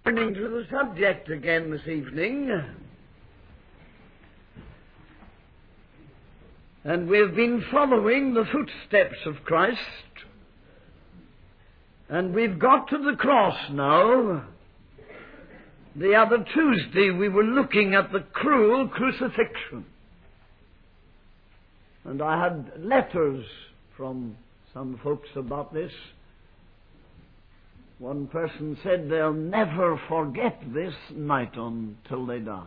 Turning to the subject again this evening, and we've been following the footsteps of Christ, and we've got to the cross now. The other Tuesday we were looking at the cruel crucifixion, and I had letters from some folks about this. One person said they'll never forget this night until they die.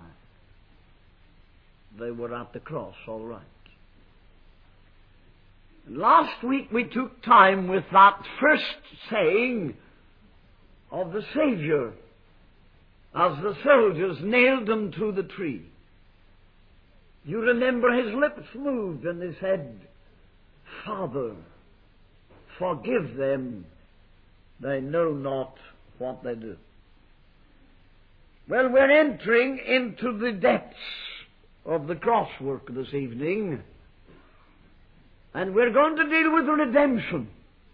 They were at the cross, all right. Last week we took time with that first saying of the Savior as the soldiers nailed him to the tree. You remember his lips moved and he said, "Father, forgive them. They know not what they do." Well, we're entering into the depths of the cross work this evening, and we're going to deal with redemption.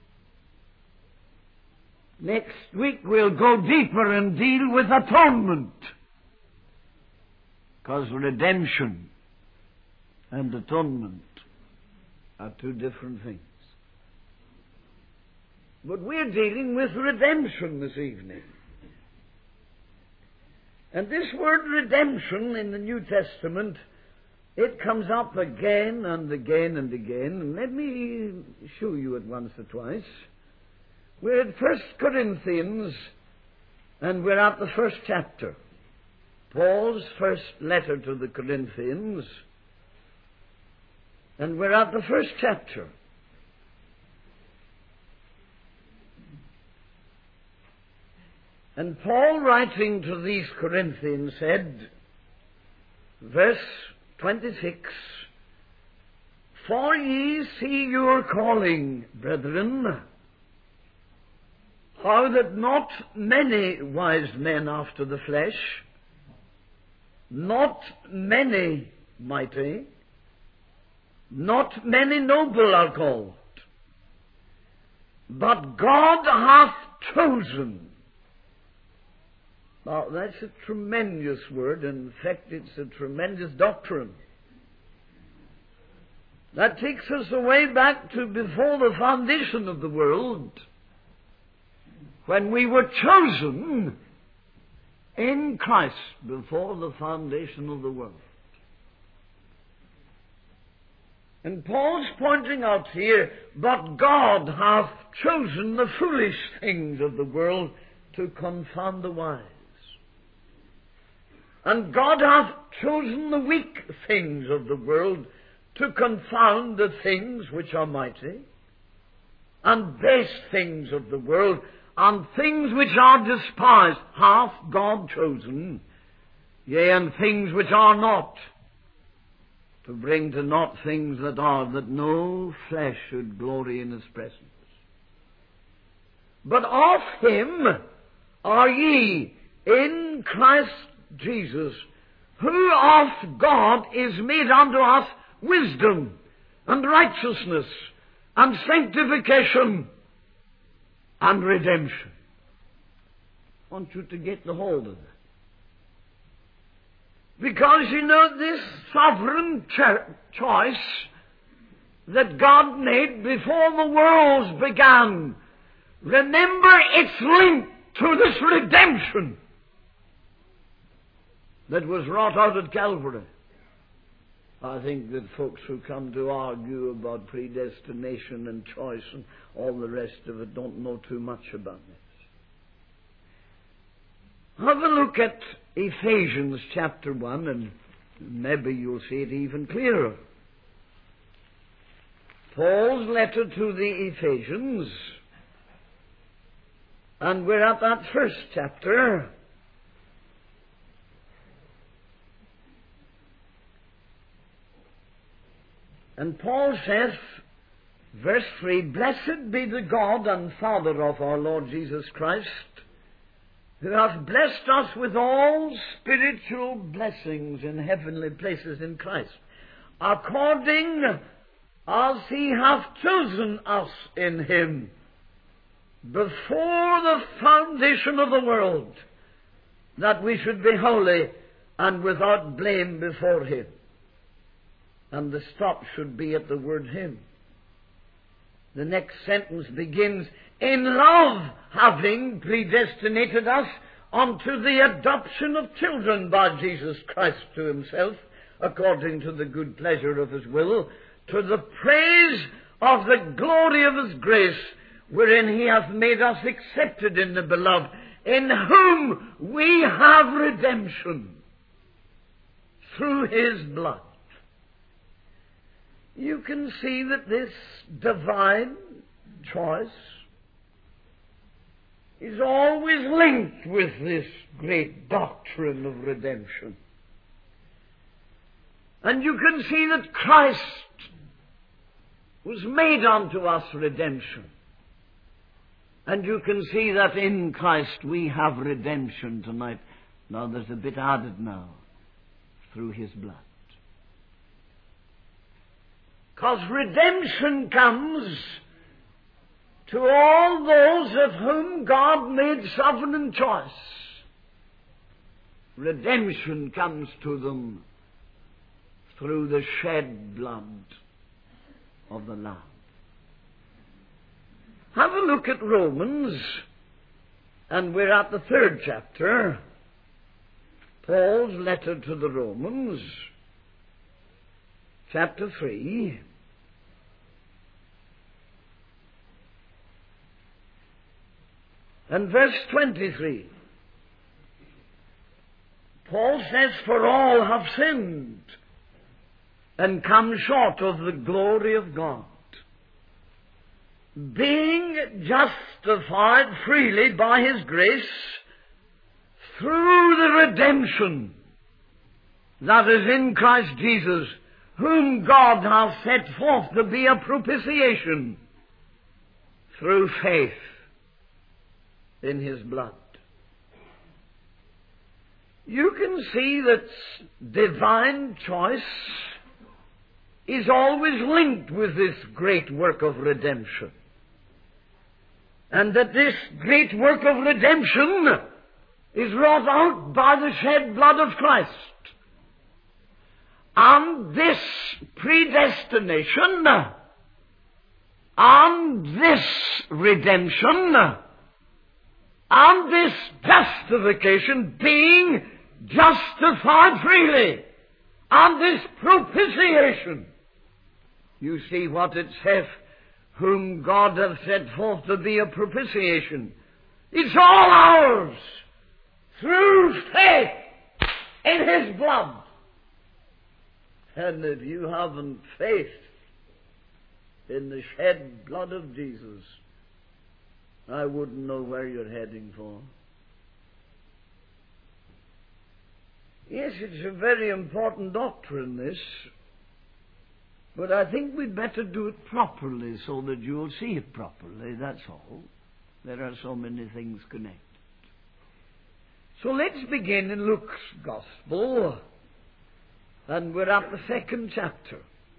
Next week we'll go deeper and deal with atonement, because redemption and atonement are two different things. But we're dealing with redemption this evening. And this word redemption in the New Testament, it comes up again and again and again. And let me show you it once or twice. We're at 1 Corinthians, and we're at the first chapter. Paul's first letter to the Corinthians, and we're at the first chapter. And Paul, writing to these Corinthians, said, verse 26, "For ye see your calling, brethren, how that not many wise men after the flesh, not many mighty, not many noble are called, but God hath chosen." Now, that's a tremendous word. In fact, it's a tremendous doctrine. That takes us away back to before the foundation of the world, when we were chosen in Christ before the foundation of the world. And Paul's pointing out here, "But God hath chosen the foolish things of the world to confound the wise. And God hath chosen the weak things of the world to confound the things which are mighty, and base things of the world, and things which are despised hath God chosen, yea, and things which are not, to bring to naught things that are, that no flesh should glory in his presence. But of him are ye in Christ Jesus, who of God is made unto us wisdom and righteousness and sanctification and redemption." I want you to get the hold of that. Because, you know, this sovereign choice that God made before the worlds began, remember, it's linked to this redemption that was wrought out at Calvary. I think that folks who come to argue about predestination and choice and all the rest of it don't know too much about this. Have a look at Ephesians chapter 1, and maybe you'll see it even clearer. Paul's letter to the Ephesians, and we're at that first chapter. And Paul says, verse 3, "Blessed be the God and Father of our Lord Jesus Christ, who hath blessed us with all spiritual blessings in heavenly places in Christ, according as he hath chosen us in him before the foundation of the world, that we should be holy and without blame before him. And the stop should be at the word him. The next sentence begins, in love having predestinated us unto the adoption of children by Jesus Christ to himself, according to the good pleasure of his will, to the praise of the glory of his grace, wherein he hath made us accepted in the beloved, in whom we have redemption through his blood. You can see that this divine choice is always linked with this great doctrine of redemption. And you can see that Christ was made unto us redemption. And you can see that in Christ we have redemption tonight. Now there's a bit added now, through his blood. Because redemption comes to all those of whom God made sovereign choice. Redemption comes to them through the shed blood of the Lamb. Have a look at Romans, and we're at the 3rd chapter, Paul's letter to the Romans, chapter 3. And verse 23. Paul says, for all have sinned and come short of the glory of God, being justified freely by his grace through the redemption that is in Christ Jesus, whom God hath set forth to be a propitiation through faith in his blood. You can see that divine choice is always linked with this great work of redemption. And that this great work of redemption is wrought out by the shed blood of Christ. And this predestination and this redemption and this justification, being justified freely, and this propitiation. You see what it says, whom God hath set forth to be a propitiation. It's all ours through faith in his blood. And if you haven't faith in the shed blood of Jesus, I wouldn't know where you're heading for. Yes, it's a very important doctrine, this. But I think we'd better do it properly so that you'll see it properly, that's all. There are so many things connected. So let's begin in Luke's Gospel, and we're at the 2nd chapter.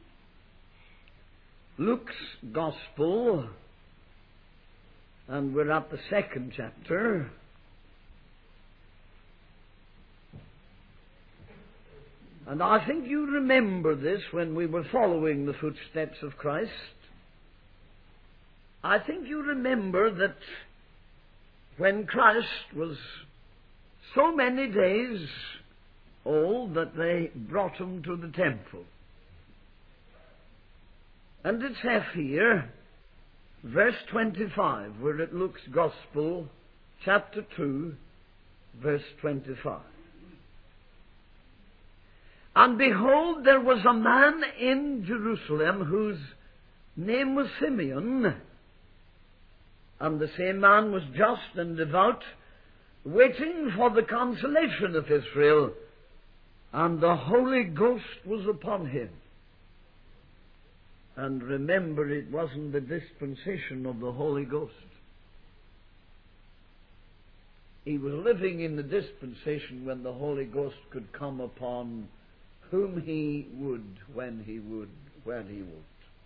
Luke's Gospel, and we're at the 2nd chapter. And I think you remember this when we were following the footsteps of Christ. I think you remember that when Christ was so many days old that they brought him to the temple. And it says here, verse 25, we're at Luke's Gospel, chapter 2, verse 25. And behold, there was a man in Jerusalem whose name was Simeon, and the same man was just and devout, waiting for the consolation of Israel, and the Holy Ghost was upon him. And remember, it wasn't the dispensation of the Holy Ghost. He was living in the dispensation when the Holy Ghost could come upon whom he would, when he would, where he would.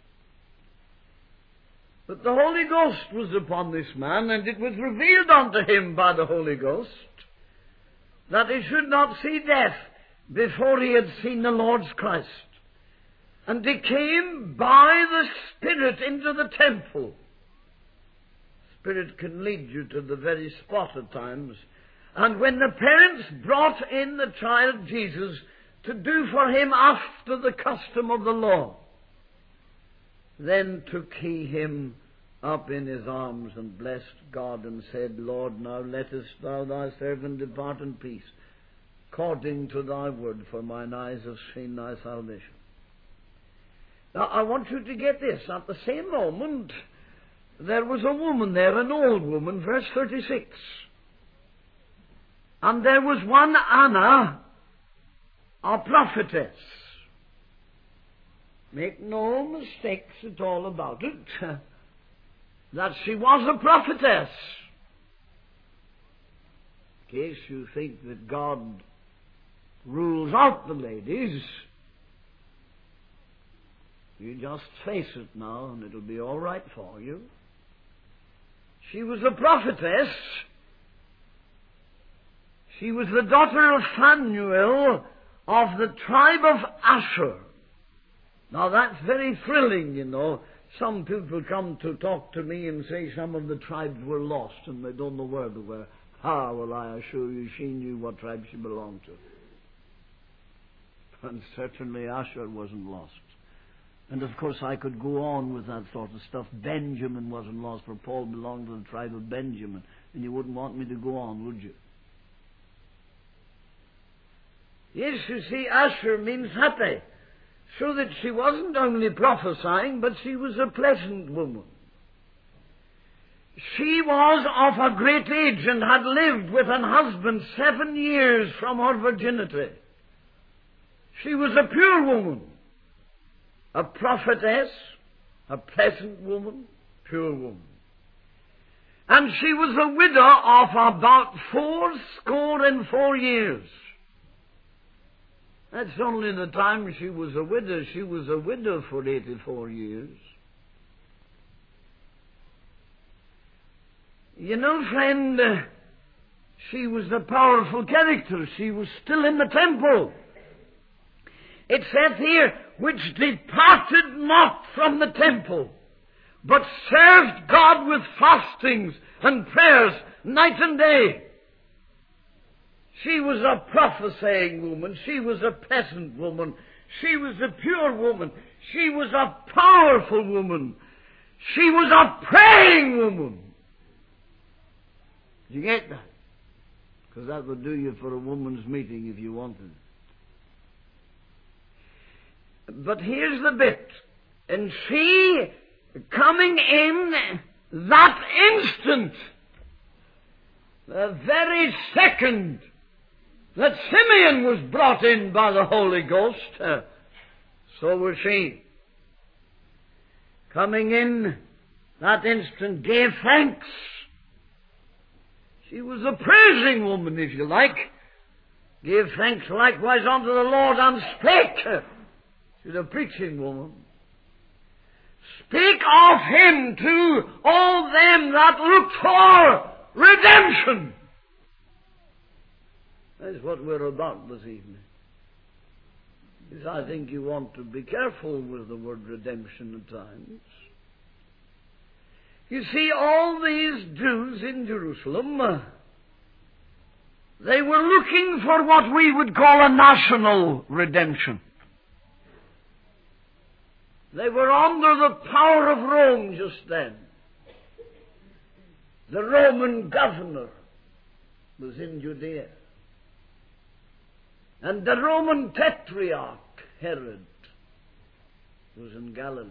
But the Holy Ghost was upon this man, and it was revealed unto him by the Holy Ghost that he should not see death before he had seen the Lord's Christ. And he came by the Spirit into the temple. Spirit can lead you to the very spot at times. And when the parents brought in the child Jesus to do for him after the custom of the law, then took he him up in his arms and blessed God and said, Lord, now lettest thou thy servant depart in peace, according to thy word, for mine eyes have seen thy salvation. Now, I want you to get this. At the same moment, there was a woman there, an old woman, verse 36. And there was one Anna, a prophetess. Make no mistakes at all about it, that she was a prophetess. In case you think that God rules out the ladies, you just face it now and it'll be all right for you. She was a prophetess. She was the daughter of Phanuel of the tribe of Asher. Now that's very thrilling, you know. Some people come to talk to me and say some of the tribes were lost and they don't know where they were. Ah, well, I assure you she knew what tribe she belonged to. And certainly Asher wasn't lost. And of course I could go on with that sort of stuff. Benjamin wasn't lost, for Paul belonged to the tribe of Benjamin. And you wouldn't want me to go on, would you? Yes, you see, Asher means happy. So that she wasn't only prophesying, but she was a pleasant woman. She was of a great age and had lived with an husband 7 years from her virginity. She was a pure woman, a prophetess, a pleasant woman, pure woman. And she was a widow of about 84 years. That's only the time she was a widow. She was a widow for 84 years. You know, friend, she was a powerful character. She was still in the temple. It said here, which departed not from the temple, but served God with fastings and prayers night and day. She was a prophesying woman. She was a pleasant woman. She was a pure woman. She was a powerful woman. She was a praying woman. Did you get that? Because that would do you for a woman's meeting if you wanted it. But here's the bit. And she, coming in that instant, the very second that Simeon was brought in by the Holy Ghost, so was she. Coming in that instant, gave thanks. She was a praising woman, if you like. Gave thanks likewise unto the Lord, and spake. She's a preaching woman. Speak of him to all them that look for redemption. That's what we're about this evening. Because I think you want to be careful with the word redemption at times. You see, all these Jews in Jerusalem, they were looking for what we would call a national redemption. They were under the power of Rome just then. The Roman governor was in Judea. And the Roman tetrarch, Herod, was in Galilee.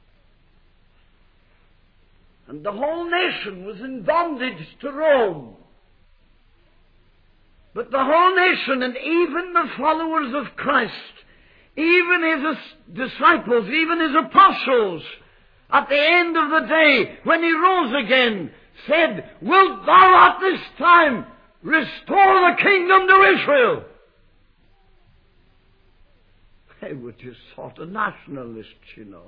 And the whole nation was in bondage to Rome. But the whole nation, and even the followers of Christ, even his disciples, even his apostles, at the end of the day, when he rose again, said, wilt thou at this time restore the kingdom to Israel? They were just sort of nationalists, you know.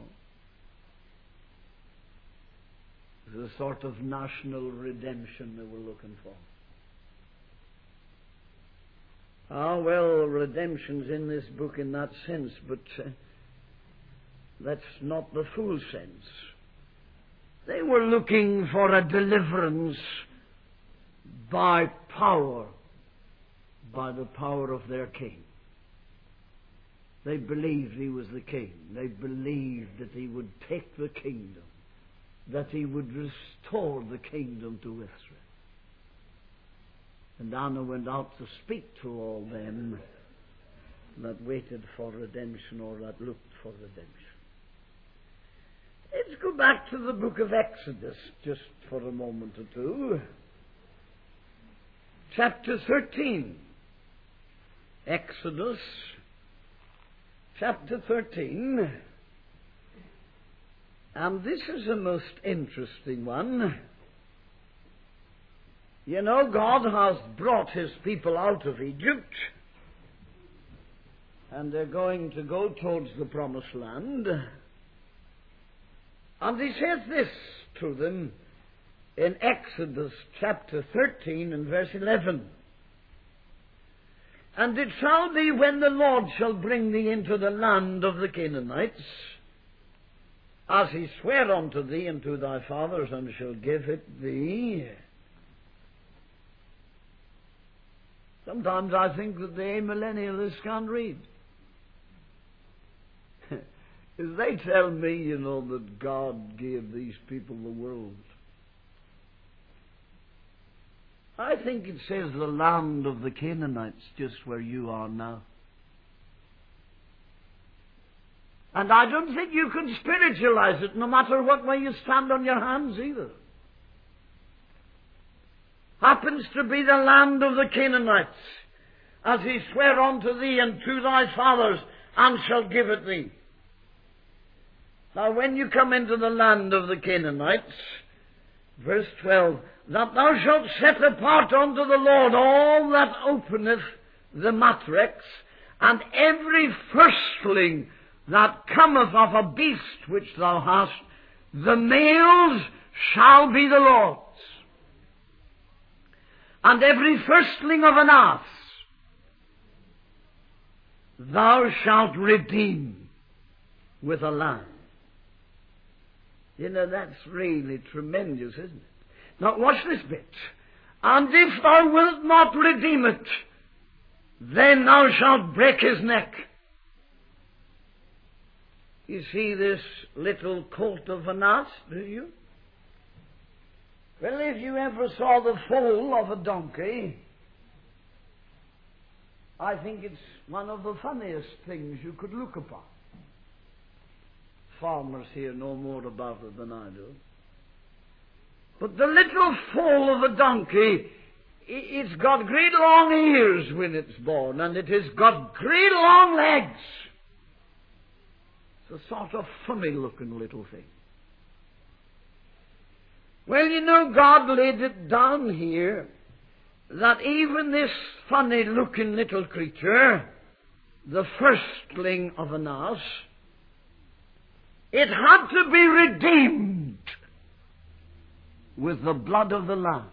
It was a sort of national redemption they were looking for. Ah, well, redemption's in this book in that sense, but that's not the full sense. They were looking for a deliverance by power, by the power of their king. They believed he was the king. They believed that he would take the kingdom, that he would restore the kingdom to Israel. And Anna went out to speak to all them that waited for redemption or that looked for redemption. Let's go back to the book of Exodus just for a moment or two. Chapter 13. Exodus, chapter 13. And this is a most interesting one. You know, God has brought his people out of Egypt, and they're going to go towards the promised land. And he says this to them in Exodus chapter 13 and verse 11. And it shall be when the Lord shall bring thee into the land of the Canaanites, as he sware unto thee and to thy fathers, and shall give it thee. Sometimes I think that the amillennialists can't read. If they tell me, you know, that God gave these people the world, I think it says the land of the Canaanites, just where you are now. And I don't think you can spiritualize it, no matter what way you stand on your hands either. Happens to be the land of the Canaanites, as he sware unto thee and to thy fathers, and shall give it thee. Now when you come into the land of the Canaanites, verse 12, that thou shalt set apart unto the Lord all that openeth the matrix, and every firstling that cometh of a beast which thou hast, the males shall be the Lord's. And every firstling of an ass thou shalt redeem with a lamb. You know, that's really tremendous, isn't it? Now watch this bit. And if thou wilt not redeem it, then thou shalt break his neck. You see this little colt of an ass, do you? Well, if you ever saw the foal of a donkey, I think it's one of the funniest things you could look upon. Farmers here know more about it than I do. But the little foal of a donkey, it's got great long ears when it's born, and it has got great long legs. It's a sort of funny-looking little thing. Well, you know, God laid it down here that even this funny-looking little creature, the firstling of an ass, it had to be redeemed with the blood of the Lamb.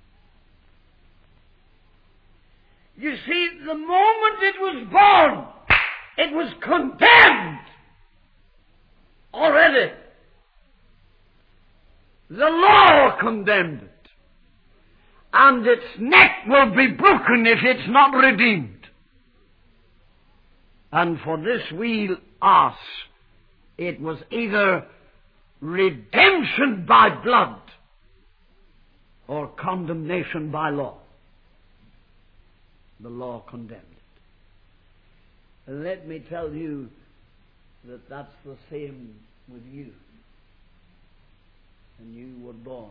You see, the moment it was born, it was condemned already. The law condemned it. And its neck will be broken if it's not redeemed. And for this wee ass, it was either redemption by blood or condemnation by law. The law condemned it. And let me tell you that that's the same with you. And you were born.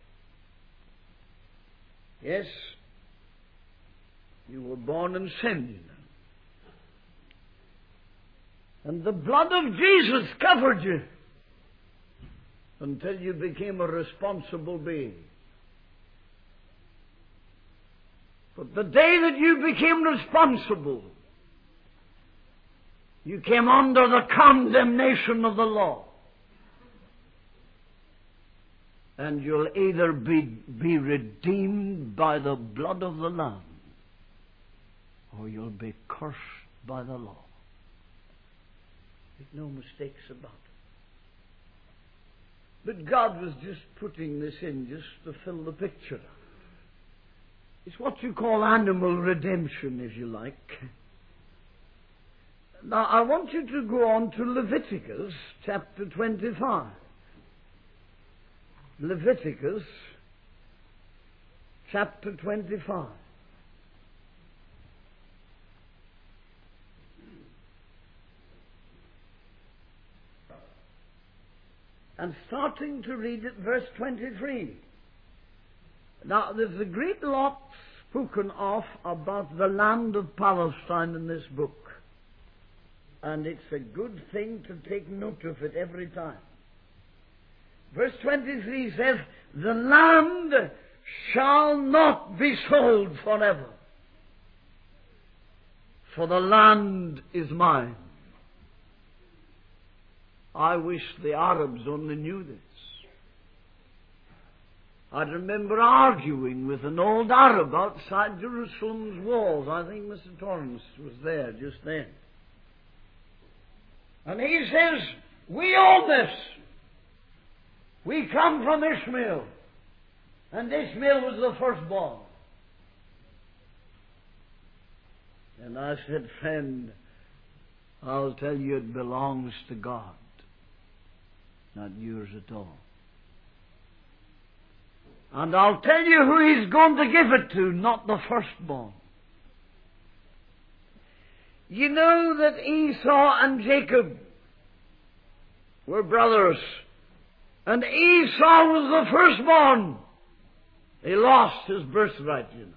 Yes, you were born in sin, you know. And the blood of Jesus covered you until you became a responsible being. But the day that you became responsible, you came under the condemnation of the law. And you'll either be redeemed by the blood of the Lamb or you'll be cursed by the law. Make no mistakes about it. But God was just putting this in just to fill the picture. It's what you call animal redemption, if you like. Now, I want you to go on to Leviticus chapter 25. Leviticus chapter 25. And starting to read at verse 23. Now, there's a great lot spoken of about the land of Palestine in this book. And it's a good thing to take note of it every time. Verse 23 says, "The land shall not be sold forever, for the land is mine." I wish the Arabs only knew this. I remember arguing with an old Arab outside Jerusalem's walls. I think Mr. Torrance was there just then. And he says, "We own this. We come from Ishmael. And Ishmael was the firstborn." And I said, "Friend, I'll tell you it belongs to God, not yours at all. And I'll tell you who He's going to give it to, not the firstborn." You know that Esau and Jacob were brothers, and Esau was the firstborn. He lost his birthright, you know.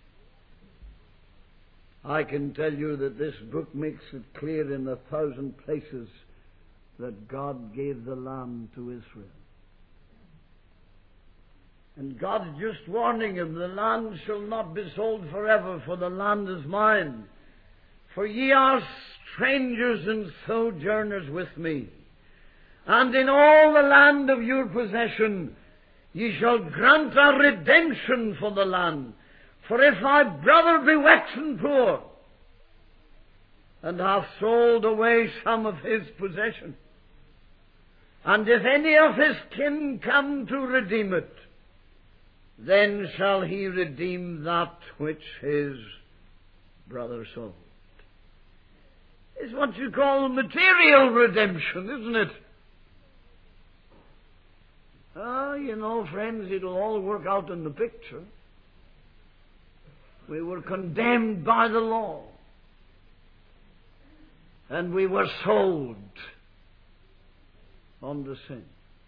I can tell you that this book makes it clear in 1,000 places that God gave the land to Israel. And God's just warning him, "The land shall not be sold forever, for the land is mine. For ye are strangers and sojourners with me. And in all the land of your possession ye shall grant a redemption for the land. For if thy brother be waxen poor, and hath sold away some of his possession, and if any of his kin come to redeem it, then shall he redeem that which his brother sold." It's what you call material redemption, isn't it? You know, friends, it'll all work out in the picture. We were condemned by the law, and we were sold unto sin.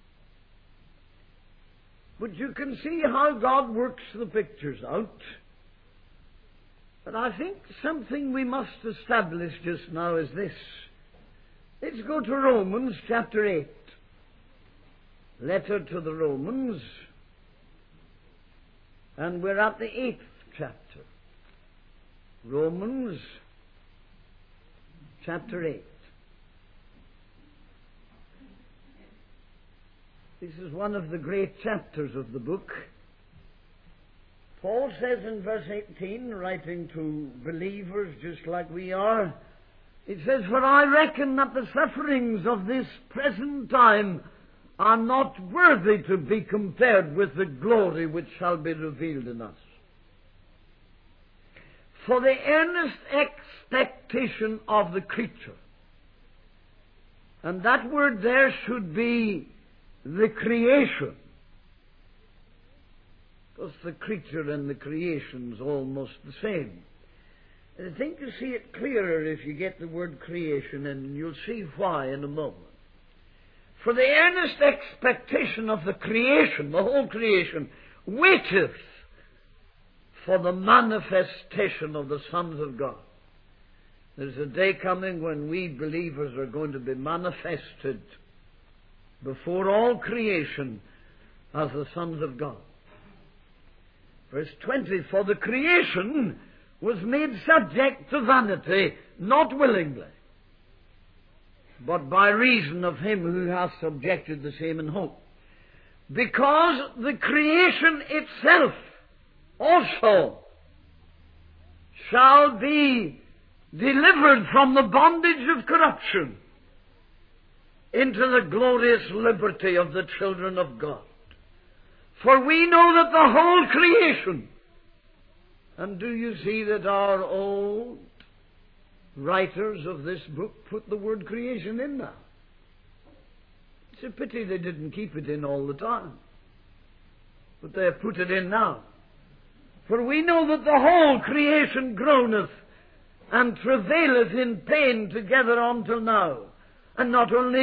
But you can see how God works the pictures out. But I think something we must establish just now is this. Let's go to Romans chapter 8. Letter to the Romans. And we're at the 8th chapter. Romans chapter 8. This is one of the great chapters of the book. Paul says in verse 18, writing to believers just like we are, it says, "For I reckon that the sufferings of this present time are not worthy to be compared with the glory which shall be revealed in us. For the earnest expectation of the creature," and that word there should be the creation, because the creature and the creation's almost the same. I think you see it clearer if you get the word creation, and you'll see why in a moment. "For the earnest expectation of the creation," the whole creation, "waiteth for the manifestation of the sons of God." There's a day coming when we believers are going to be manifested before all creation as the sons of God. Verse 20, "For the creation was made subject to vanity, not willingly, but by reason of him who hath subjected the same in hope. Because the creation itself also shall be delivered from the bondage of corruption into the glorious liberty of the children of God. For we know that the whole creation, and do you see that our old writers of this book put the word creation in now? It's a pity they didn't keep it in all the time, but they have put it in now. For we know that the whole creation groaneth and travaileth in pain together until now. And not only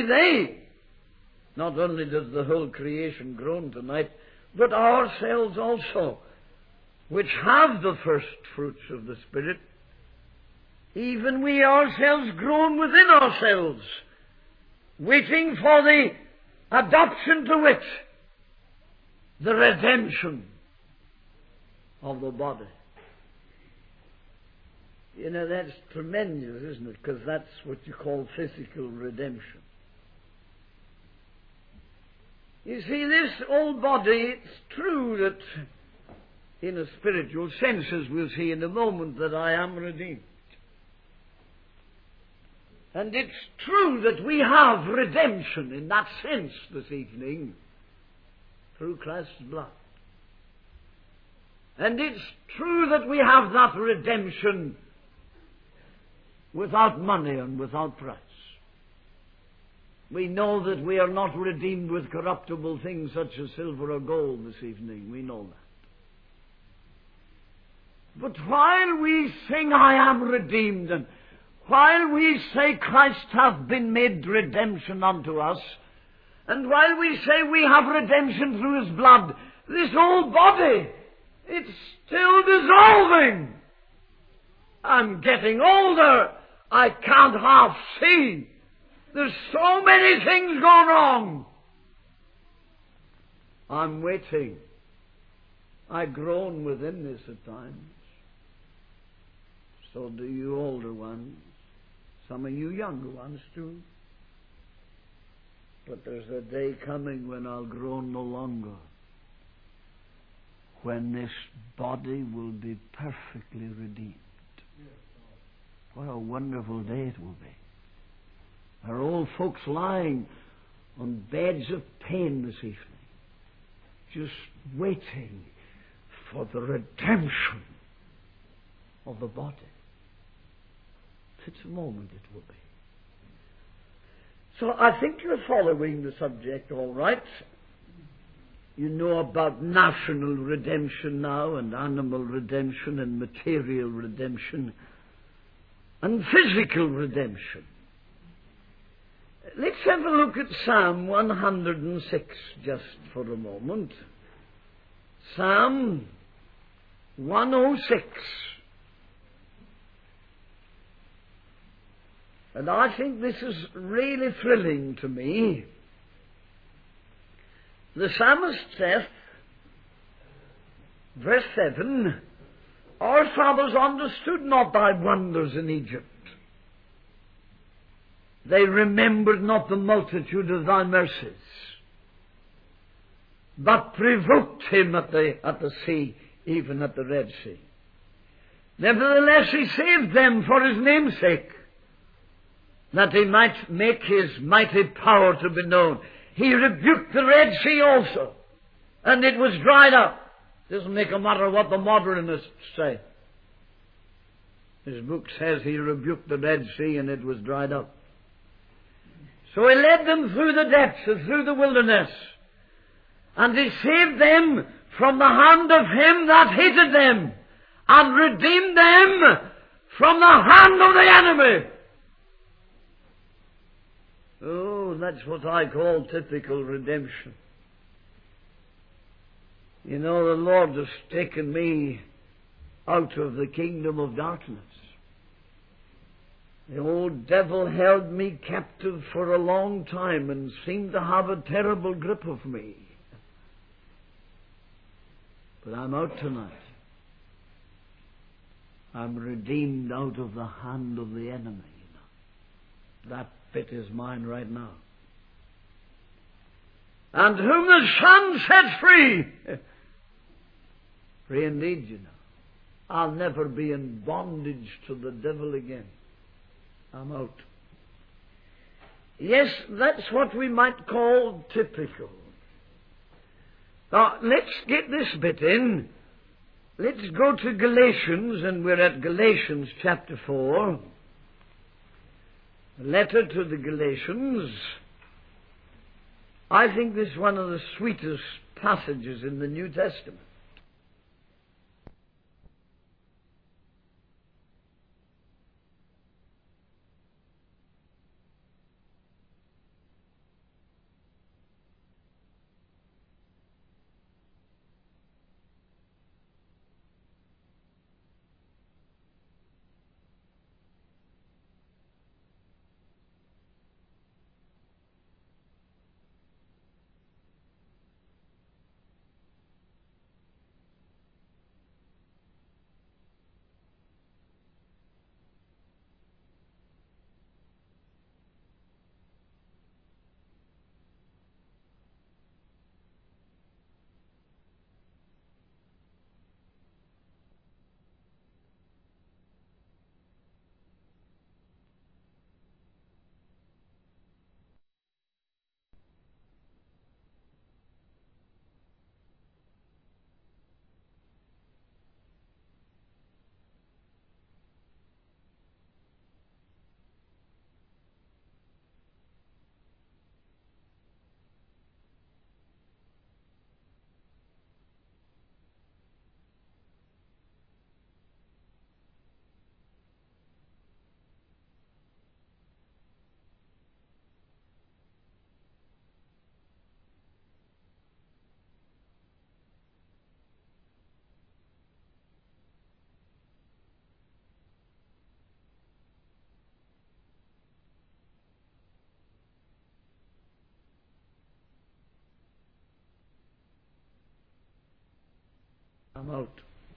does the whole creation groan tonight, but ourselves also, which have the first fruits of the Spirit, even we ourselves groan within ourselves, waiting for the adoption to wit, the redemption of the body. You know, that's tremendous, isn't it? Because that's what you call physical redemption. You see, this old body, it's true that in a spiritual sense, as we'll see in a moment, that I am redeemed. And it's true that we have redemption in that sense this evening through Christ's blood. And it's true that we have that redemption without money and without price. We know that we are not redeemed with corruptible things such as silver or gold this evening. We know that. But while we sing, I am redeemed, and while we say Christ hath been made redemption unto us, and while we say we have redemption through His blood, this old body, it's still dissolving. I'm getting older. I can't half see. There's so many things going wrong. I'm waiting. I groan within this at times. So do you older ones. Some of you younger ones too. But there's a day coming when I'll groan no longer. When this body will be perfectly redeemed. What a wonderful day it will be. Our old folks lying on beds of pain this evening, just waiting for the redemption of the body. It's a moment it will be. So I think you're following the subject all right. You know about national redemption now, and animal redemption, and material redemption, and physical redemption. Let's have a look at Psalm 106 just for a moment. Psalm 106. And I think this is really thrilling to me. The psalmist saith, verse 7, Our fathers understood not thy wonders in Egypt. They remembered not the multitude of thy mercies, but provoked him at the sea, even at the Red Sea. Nevertheless he saved them for his name's sake, that he might make his mighty power to be known. He rebuked the Red Sea also, and it was dried up. Doesn't make a matter what the modernists say. His book says he rebuked the Red Sea and it was dried up. So he led them through the depths and through the wilderness, and he saved them from the hand of him that hated them, and redeemed them from the hand of the enemy. Oh, that's what I call typical redemption. You know, the Lord has taken me out of the kingdom of darkness. The old devil held me captive for a long time and seemed to have a terrible grip of me. But I'm out tonight. I'm redeemed out of the hand of the enemy. That bit is mine right now. And whom the Son sets free, free indeed, you know. I'll never be in bondage to the devil again. I'm out. Yes, that's what we might call typical. Now, let's get this bit in. Let's go to Galatians, and we're at Galatians chapter 4. The letter to the Galatians. I think this is one of the sweetest passages in the New Testament. I'm out.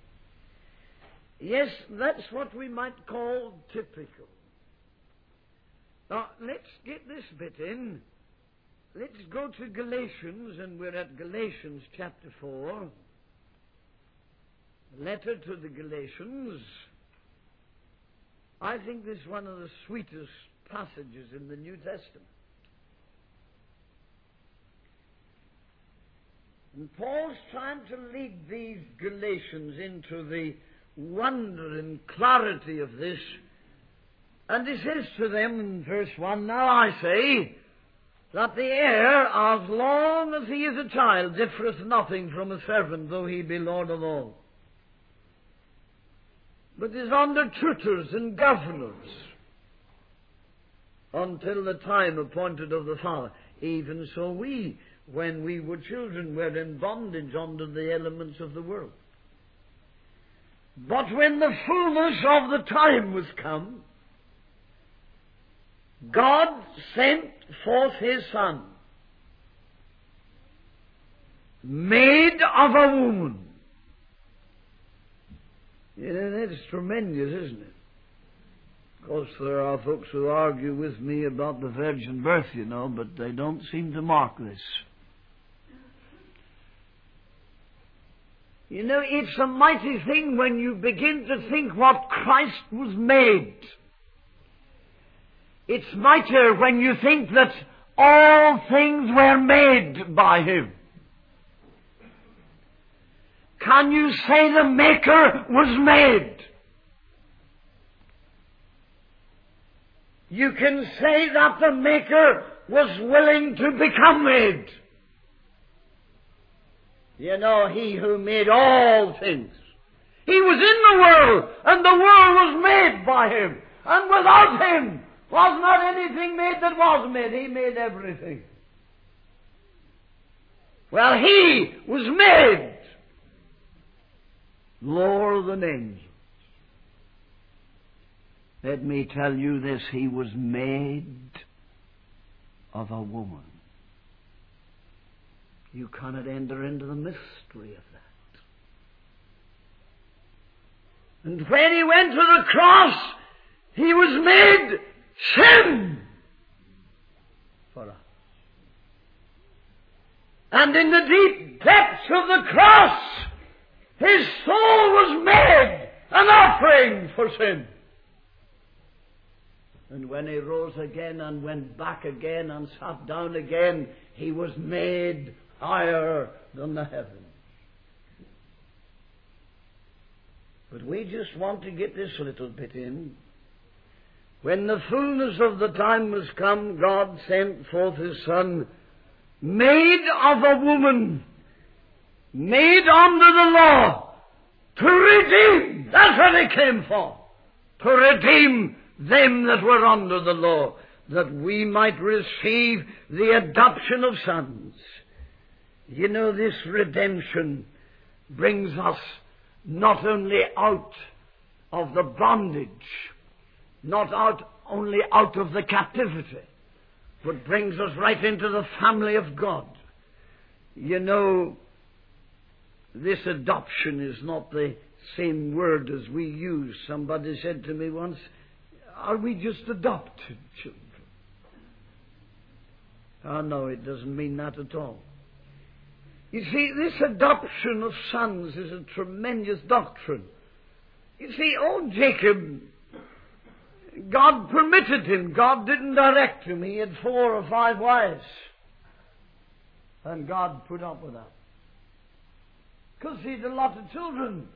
Yes, that's what we might call typical. Now, let's get this bit in. Let's go to Galatians, and we're at Galatians chapter 4. The letter to the Galatians. I think this is one of the sweetest passages in the New Testament. And Paul's trying to lead these Galatians into the wonder and clarity of this. And he says to them in verse 1, "Now I say that the heir, as long as he is a child, differeth nothing from a servant, though he be Lord of all, but is under tutors and governors until the time appointed of the Father. Even so we, when we were children, were in bondage under the elements of the world. But when the fullness of the time was come, God sent forth His Son, made of a woman." You know, that's tremendous, isn't it? Of course, there are folks who argue with me about the virgin birth, you know, but they don't seem to mark this. You know, it's a mighty thing when you begin to think what Christ was made. It's mightier when you think that all things were made by Him. Can you say the Maker was made? You can say that the Maker was willing to become made. You know, He who made all things. He was in the world, and the world was made by Him. And without Him was not anything made that was made. He made everything. Well, He was made lower than angels. Let me tell you this, He was made of a woman. You cannot enter into the mystery of that. And when He went to the cross, He was made sin for us. And in the deep depths of the cross, His soul was made offering for sin. And when he rose again and went back again and sat down again, he was made higher than the heavens. But we just want to get this little bit in. When the fullness of the time was come, God sent forth His Son, made of a woman, made under the law, to redeem. That's what He came for. To redeem them that were under the law, that we might receive the adoption of sons. You know, this redemption brings us not only out of the bondage, not only out of the captivity, but brings us right into the family of God. You know, this adoption is not the same word as we use. Somebody said to me once, are we just adopted children? Oh, no, it doesn't mean that at all. You see, this adoption of sons is a tremendous doctrine. You see, old Jacob, God permitted him. God didn't direct him. He had 4 or 5 wives. And God put up with that. Because he had a lot of children.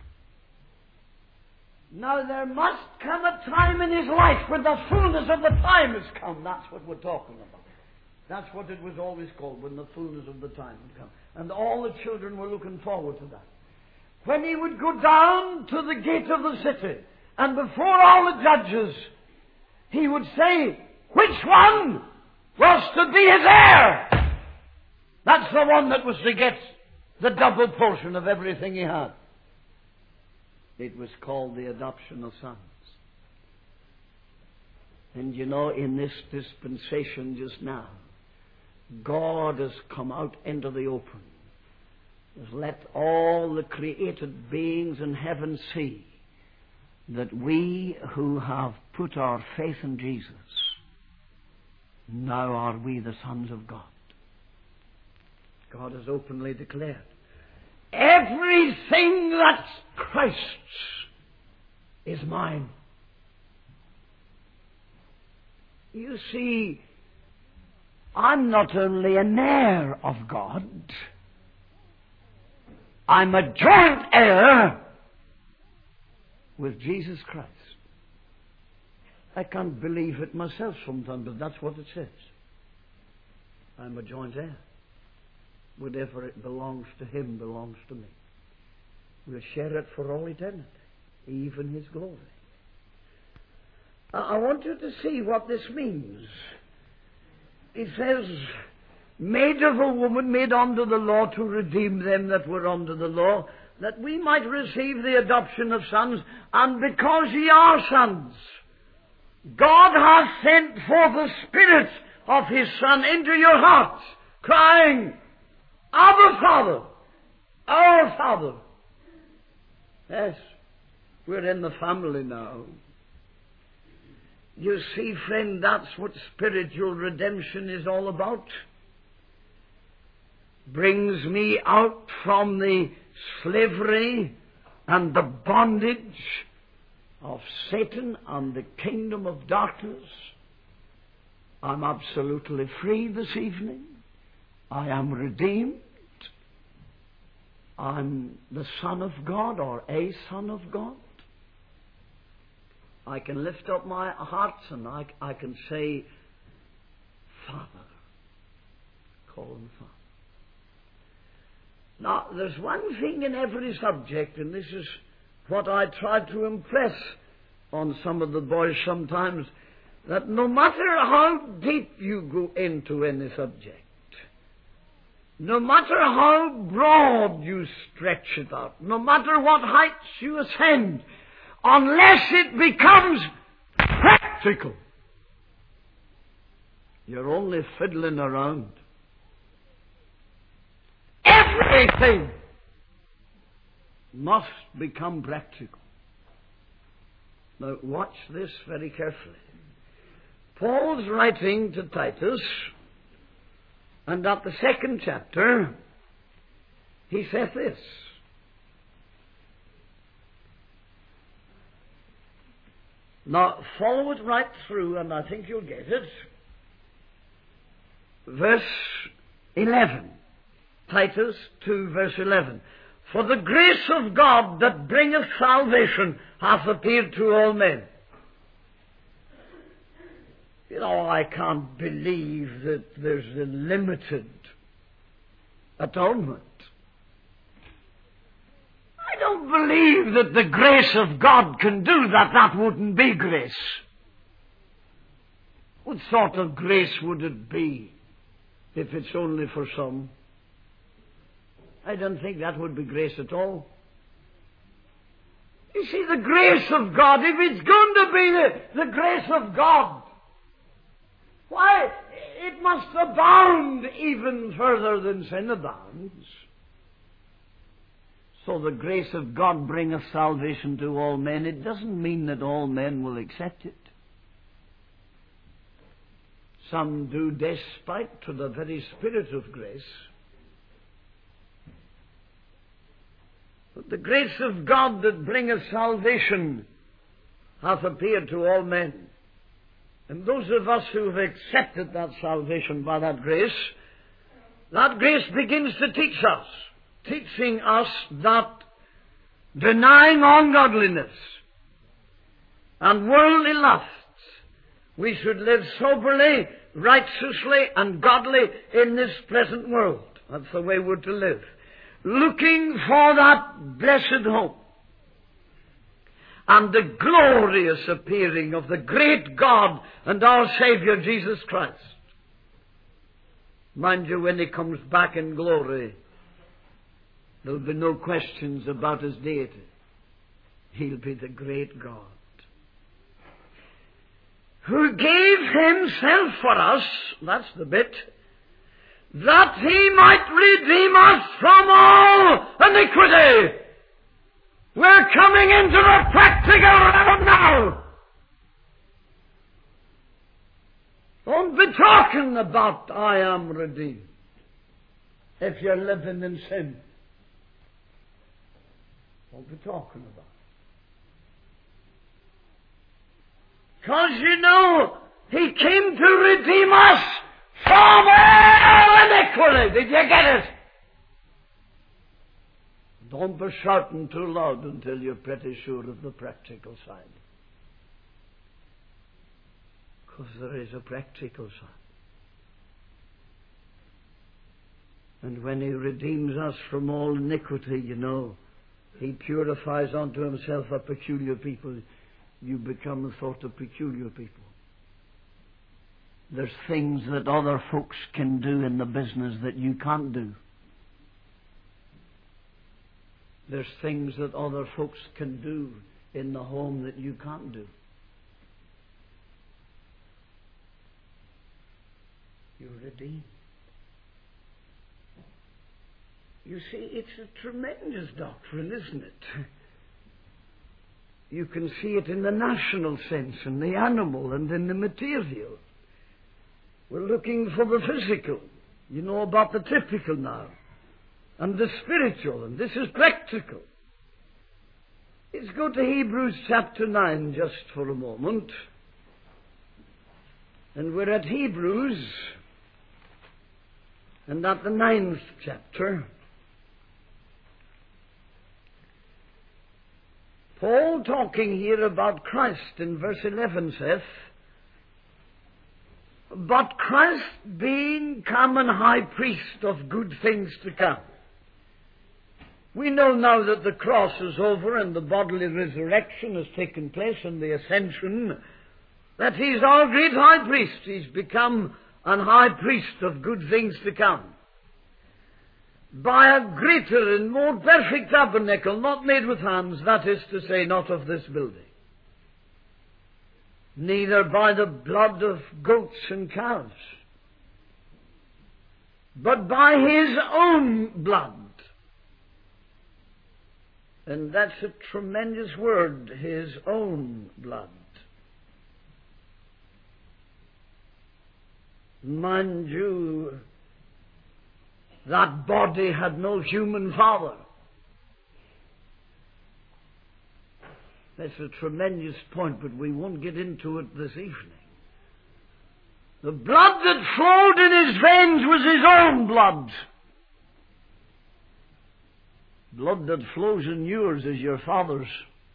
Now there must come a time in his life when the fullness of the time has come. That's what we're talking about. That's what it was always called, when the fullness of the time would come. And all the children were looking forward to that. When he would go down to the gate of the city, and before all the judges, he would say, which one was to be his heir? That's the one that was to get the double portion of everything he had. It was called the adoption of sons. And you know, in this dispensation just now, God has come out into the open. Has let all the created beings in heaven see that we who have put our faith in Jesus, now are we the sons of God. God has openly declared, everything that's Christ's is mine. You see, I'm not only an heir of God, I'm a joint heir with Jesus Christ. I can't believe it myself sometimes, but that's what it says. I'm a joint heir. Whatever it belongs to Him belongs to me. We'll share it for all eternity, even His glory. I want you to see what this means. It says, made of a woman, made under the law, to redeem them that were under the law, that we might receive the adoption of sons. And because ye are sons, God hath sent forth the Spirit of His Son into your hearts, crying, Abba, Father, our Father. Yes, we're in the family now. You see, friend, that's what spiritual redemption is all about. Brings me out from the slavery and the bondage of Satan and the kingdom of darkness. I'm absolutely free this evening. I am redeemed. I'm the Son of God, or a Son of God. I can lift up my heart and I can say, Father. Call Him Father. Now, there's one thing in every subject, and this is what I try to impress on some of the boys sometimes, that no matter how deep you go into any subject, no matter how broad you stretch it out, no matter what heights you ascend, unless it becomes practical, you're only fiddling around. Everything must become practical. Now, watch this very carefully. Paul's writing to Titus, and at the 2nd chapter, he says this. Now, follow it right through, and I think you'll get it. Verse 11. Titus 2, verse 11. For the grace of God that bringeth salvation hath appeared to all men. You know, I can't believe that there's a limited atonement. I don't believe that the grace of God can do that. That wouldn't be grace. What sort of grace would it be if it's only for some? I don't think that would be grace at all. You see, the grace of God, if it's going to be the grace of God, why, it must abound even further than sin abounds. So the grace of God bringeth salvation to all men. It doesn't mean that all men will accept it. Some do despite to the very spirit of grace. But the grace of God that bringeth salvation hath appeared to all men. And those of us who have accepted that salvation by that grace begins to teach us, teaching us that denying ungodliness and worldly lusts, we should live soberly, righteously, and godly in this present world. That's the way we're to live. Looking for that blessed hope and the glorious appearing of the great God and our Savior Jesus Christ. Mind you, when He comes back in glory, there'll be no questions about His deity. He'll be the great God, who gave Himself for us, that's the bit, that He might redeem us from all iniquity. We're coming into the practical realm now. Don't be talking about I am redeemed if you're living in sin. Don't be talking about it. Because you know, He came to redeem us from all iniquity. Did you get it? Don't be shouting too loud until you're pretty sure of the practical side. Because there is a practical side. And when He redeems us from all iniquity, you know, He purifies unto Himself a peculiar people. You become a sort of peculiar people. There's things that other folks can do in the business that you can't do. There's things that other folks can do in the home that you can't do. You're redeemed. You see, it's a tremendous doctrine, isn't it? You can see it in the national sense, in the animal, and in the material. We're looking for the physical. You know about the typical now. And the spiritual, and this is practical. Let's go to Hebrews chapter 9 just for a moment. And we're at Hebrews, and at the 9th chapter. Paul, talking here about Christ in verse 11, saith, but Christ being come an high priest of good things to come. We know now that the cross is over and the bodily resurrection has taken place and the ascension, that He's our great high priest. He's become an high priest of good things to come. By a greater and more perfect tabernacle, not made with hands, that is to say, not of this building. Neither by the blood of goats and calves, but by His own blood. And that's a tremendous word, His own blood. Mind you, that body had no human father. That's a tremendous point, but we won't get into it this evening. The blood that flowed in his veins was his own blood. Blood that flows in yours is your Father's.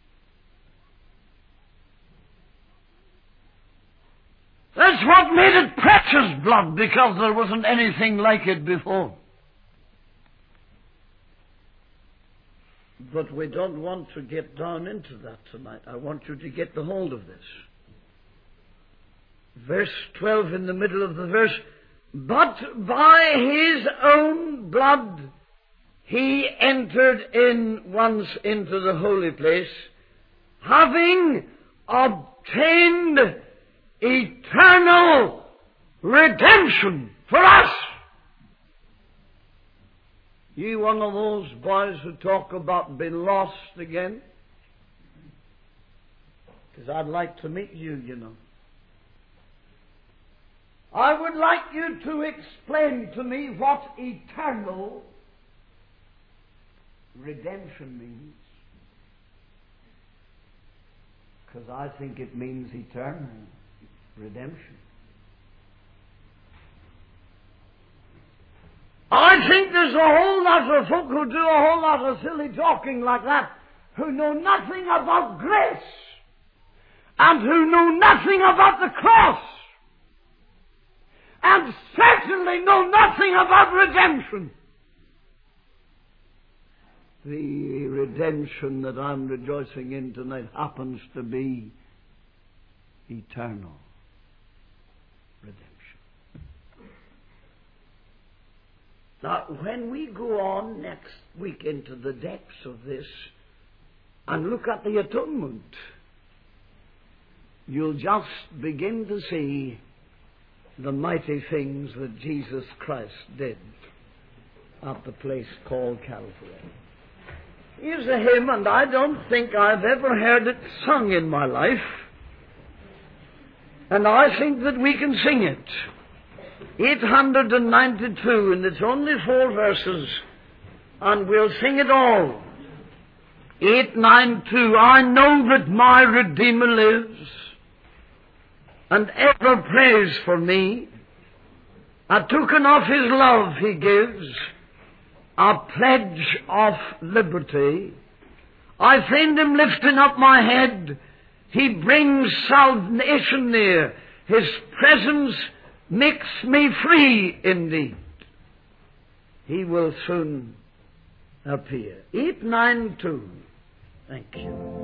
That's what made it precious blood, because there wasn't anything like it before. But we don't want to get down into that tonight. I want you to get the hold of this. Verse 12 in the middle of the verse, but by his own blood he entered in once into the holy place, having obtained eternal redemption for us. You one of those boys who talk about being lost again? Because I'd like to meet you, you know. I would like you to explain to me what eternal redemption means. Because I think it means eternal redemption. I think there's a whole lot of folk who do a whole lot of silly talking like that, who know nothing about grace, and who know nothing about the cross, and certainly know nothing about redemption. The redemption that I'm rejoicing in tonight happens to be eternal redemption. Now, when we go on next week into the depths of this and look at the atonement, you'll just begin to see the mighty things that Jesus Christ did at the place called Calvary. Here's a hymn, and I don't think I've ever heard it sung in my life, and I think that we can sing it. 892, and it's only 4 verses, and we'll sing it all. 892, I know that my Redeemer lives, and ever prays for me. A token of his love he gives, a pledge of liberty. I find him lifting up my head. He brings salvation near. His presence makes me free indeed. He will soon appear. 892. Thank you.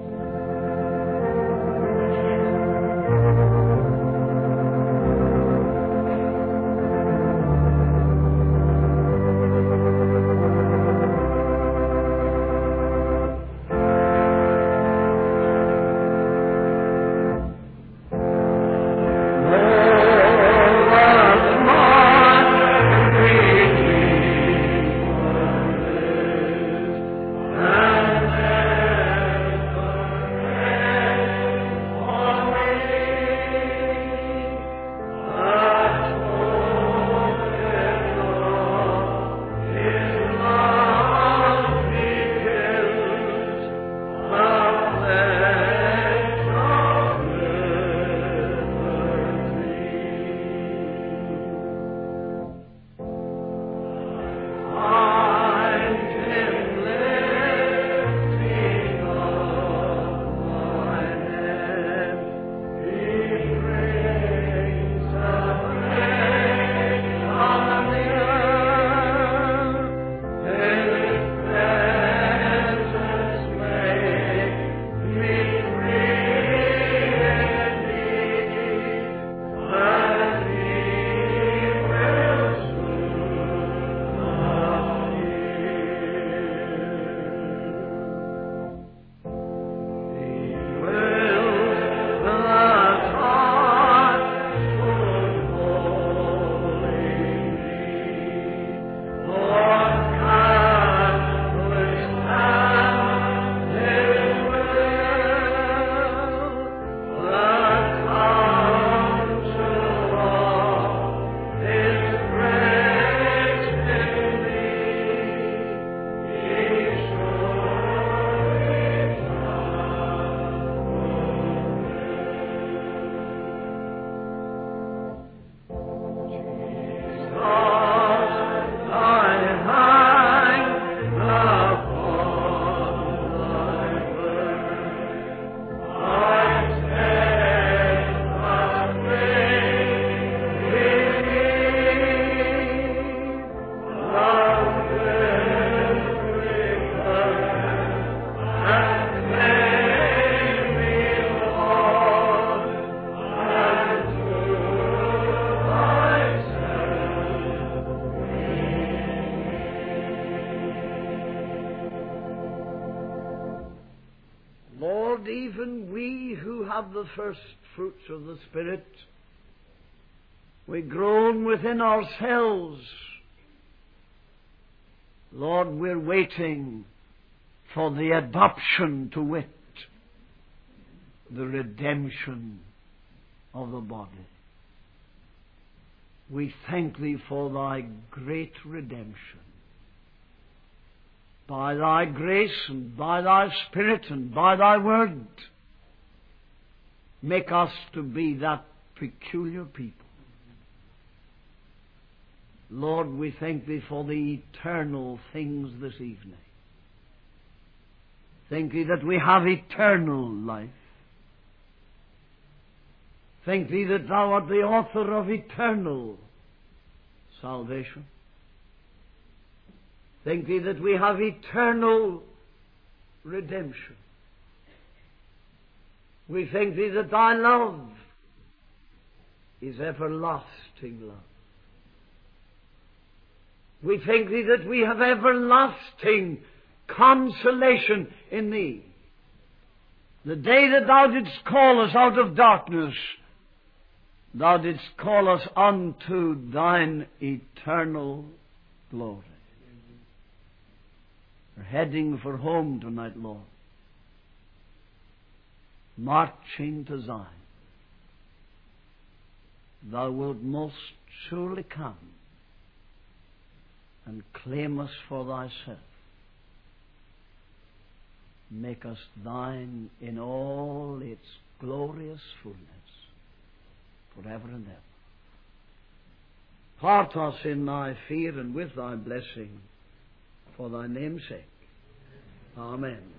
Lord, even we who have the first fruits of the Spirit, we groan within ourselves. Lord, we're waiting for the adoption, to wit, the redemption of the body. We thank Thee for Thy great redemption. By Thy grace and by Thy Spirit and by Thy Word, make us to be that peculiar people. Lord, we thank Thee for the eternal things this evening. Thank Thee that we have eternal life. Thank Thee that Thou art the author of eternal salvation. Thank Thee that we have eternal redemption. We thank Thee that Thy love is everlasting love. We thank Thee that we have everlasting consolation in Thee. The day that Thou didst call us out of darkness, Thou didst call us unto Thine eternal glory. We're heading for home tonight, Lord. Marching to Zion. Thou wilt most surely come and claim us for Thyself. Make us Thine in all its glorious fullness, forever and ever. Part us in Thy fear and with Thy blessing, for Thy name's sake. Amen.